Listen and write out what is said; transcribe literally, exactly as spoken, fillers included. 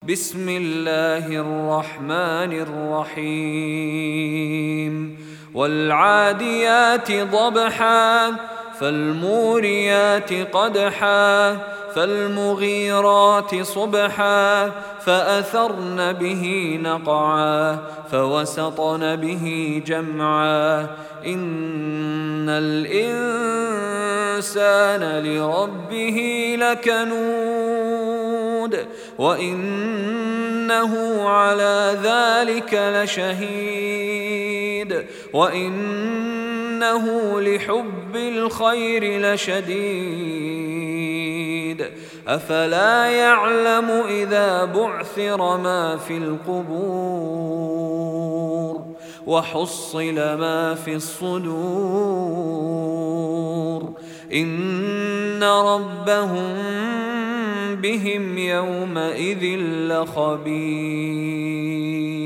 بسم الله الرحمن الرحيم والعاديات ضبحا فالموريات قدحا فالمغيرات صبحا فأثرن به نقعا فوسطن به جمعا إن الإنسان لربه لكنود وإنه على ذلك لشهيد وإنه لحب الخير لشديد أفلا يعلم إذا بعثر ما في القبور وحصل ما في الصدور إن ربهم بهم يومئذ لخبير.